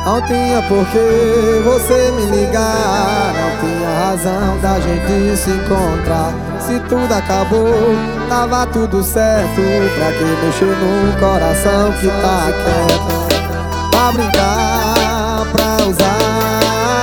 Não tinha por que você me ligar, não tinha razão da gente se encontrar. Se tudo acabou, tava tudo certo. Pra que mexer num coração que tá quieto? Pra brincar, pra usar.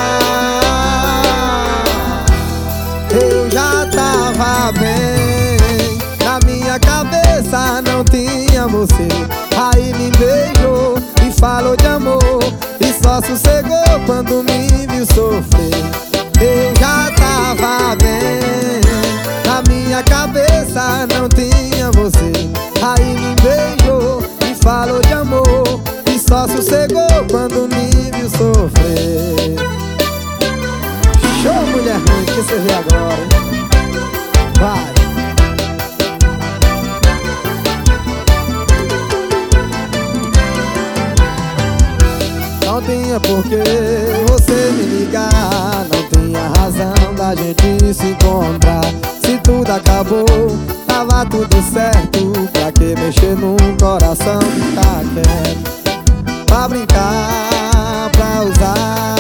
Eu já tava bem, na minha cabeça não tinha você. Aí me beijou e falou de amor, e só sossegou quando me viu sofrer. Eu já tava bem, na minha cabeça não tinha você. Aí me beijou e falou de amor, e só sossegou quando me viu sofrer. Show, mulher ruim, que você vê agora, hein? Vai! Não tinha por que você me ligar, não tinha razão da gente se encontrar. Se tudo acabou, tava tudo certo. Pra que mexer num coração que tá quieto? Pra brincar, pra usar.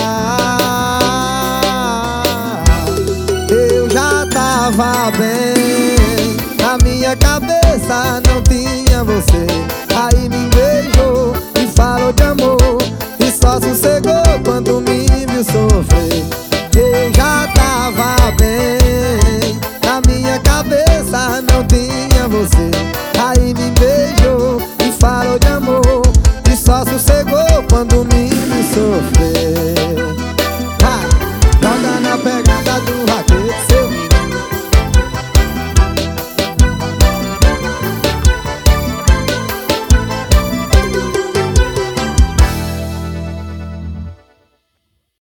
Eu já tava bem, na minha cabeça